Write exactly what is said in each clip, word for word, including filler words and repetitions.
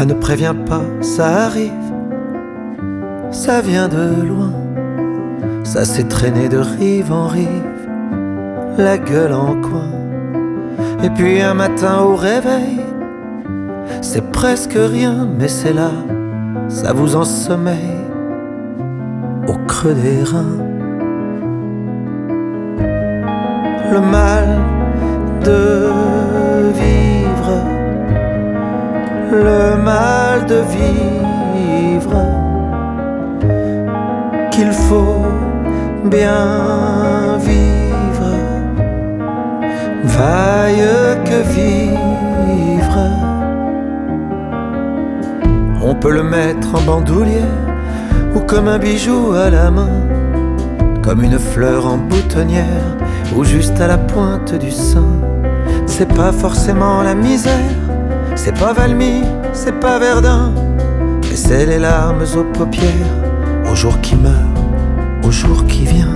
Ça ne prévient pas, ça arrive, ça vient de loin. Ça s'est traîné de rive en rive, la gueule en coin. Et puis un matin au réveil, c'est presque rien, mais c'est là, ça vous ensommeille au creux des reins. Le mal de vivre, le mal de vivre, qu'il faut bien vivre, vaille que vivre. On peut le mettre en bandoulière ou comme un bijou à la main, comme une fleur en boutonnière ou juste à la pointe du sein. C'est pas forcément la misère, c'est pas Valmy, c'est pas Verdun, mais c'est les larmes aux paupières, au jour qui meurt, au jour qui vient.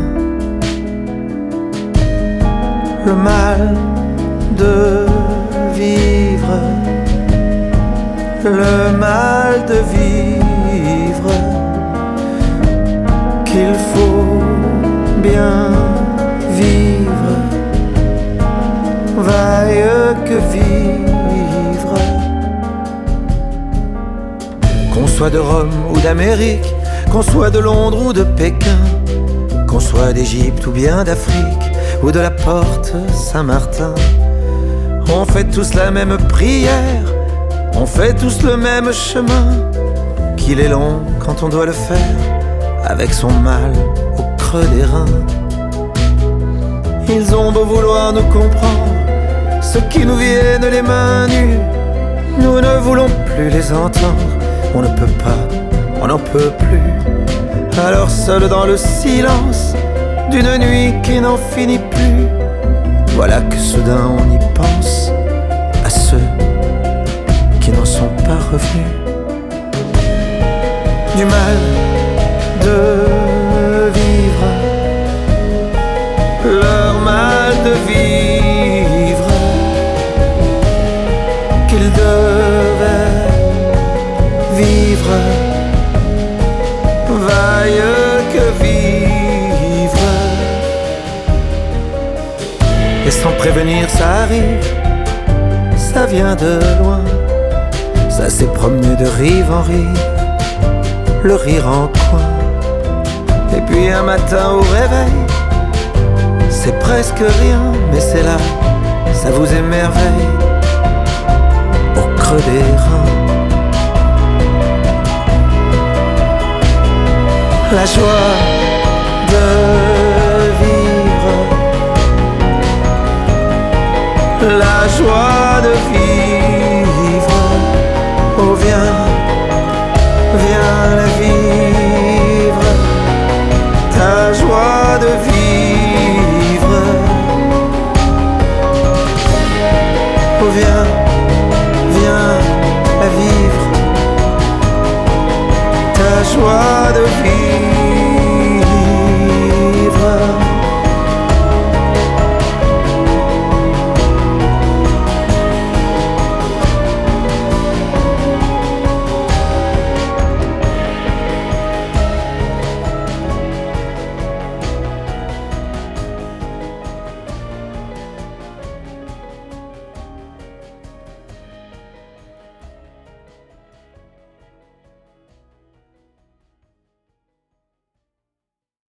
Le mal de vivre, le mal de vivre, qu'il faut bien vivre, vaille que vivre. Qu'on soit de Rome ou d'Amérique, qu'on soit de Londres ou de Pékin, qu'on soit d'Égypte ou bien d'Afrique ou de la porte Saint-Martin, on fait tous la même prière, on fait tous le même chemin. Qu'il est long quand on doit le faire, avec son mal au creux des reins. Ils ont beau vouloir nous comprendre, ceux qui nous viennent les mains nues, nous ne voulons plus les entendre. On ne peut pas, on n'en peut plus. Alors seul dans le silence d'une nuit qui n'en finit plus, voilà que soudain on y pense à ceux qui n'en sont pas revenus. Du mal de vivre, leur mal de vivre, qu'ils devaient vivre, vaille que vivre. Et sans prévenir ça arrive, ça vient de loin, ça s'est promené de rive en rive, le rire en coin. Et puis un matin au réveil, c'est presque rien, mais c'est là, ça vous émerveille au creux des reins. La joie de vivre, la joie de vivre, oh viens, viens la vivre, ta joie de vivre, oh viens, viens la vivre, ta joie de vivre.